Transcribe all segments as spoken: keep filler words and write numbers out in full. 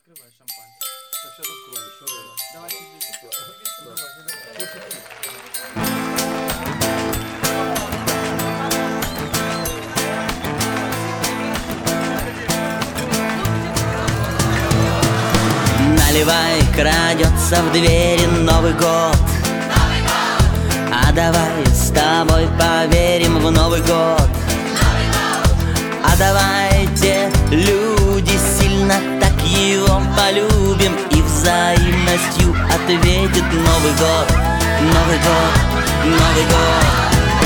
Открывай шампанское. Так, сейчас открою. Сейчас Давай, давай, Наливай, крадется в двери Новый год. Новый год, А давай с тобой поверим в Новый год. Новый год, А давайте, люди, сильно так его полюбим и взаимностью ответит Новый год, Новый год, Новый год.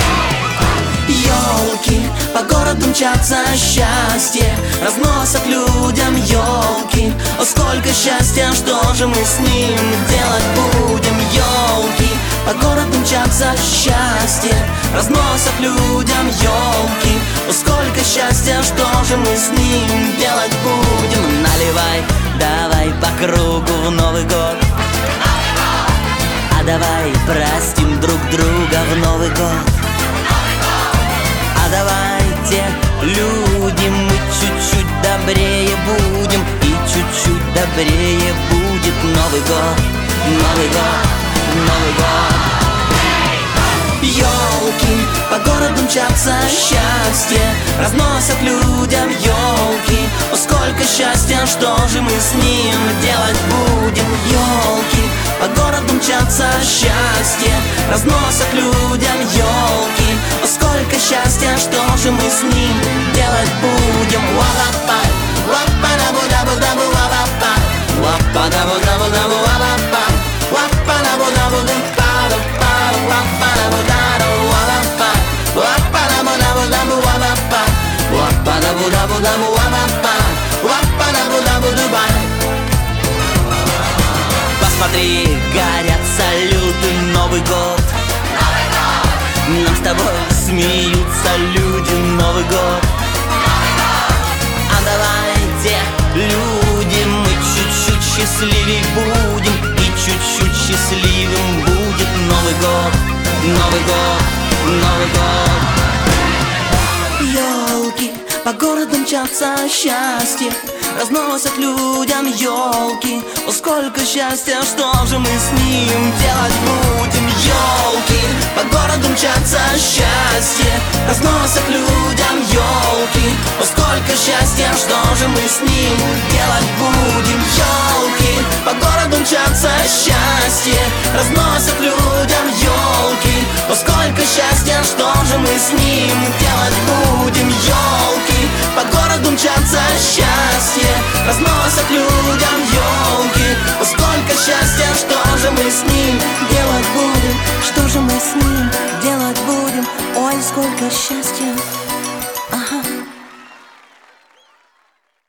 Ёлки, по городу мчатся счастье, разносят людям ёлки. О, сколько счастья, что же мы с ним делать будем? Ёлки, по городу мчатся счастье, разносят людям ёлки. О, сколько счастья, что же мы с ним делать будем? Наливай, давай по кругу в Новый год. Новый год, А давай простим друг друга в Новый год. А давайте, люди, мы чуть-чуть добрее будем, и чуть-чуть добрее будет Новый год, Новый год, Новый год. Ёлки, по городу мчатся счастье, разносят людям ёлки. О, сколько счастья, что же мы с ним делать будем? Ёлки, по городу мчатся счастье, разносят людям ёлки. О, сколько счастья, что же мы с ним делать будем? Ва-ва-пай, ва-па-да-бу-да-бу-да-бу, ва-ва-пай, ва-па-да-бу-да-бу-да-бу, ва-ва-пай, ва-па-да-бу-да-бу-да-бу-да-бу, ва-па-да-бу-да-бу, ва-ва-пай, ва-па-да-бу-да-бу-да-бу, ва-ва-пай, ва-па-да-бу-да-бу-да-бу, ва-ва-пай, ва-па-да-бу-да-бу-дубай. Посмотри, горят салюты, Новый год. Новый год, Нам с тобой смеются люди, Новый год. Новый год, А давайте, люди, мы чуть-чуть счастливей будем, и чуть-чуть счастливым будет Новый год, Новый год, Новый год. Ёлки, по городу мчатся счастье, разносят людям ёлки. О, сколько счастья, что же мы с ним делать будем? Ёлки, по городу мчатся счастье, разносят людям ёлки. О, сколько счастья, что же мы с ним делать будем? Ёлки, по городу мчатся счастье, разносят людям ёлки. О, сколько счастья, что же мы с ним делать будем? Ёлки, по городу мчатся счастье, разносят людям ёлки. О, сколько счастья, что же мы с ним делать будем? Что же мы с ним делать будем? Ой, сколько счастья.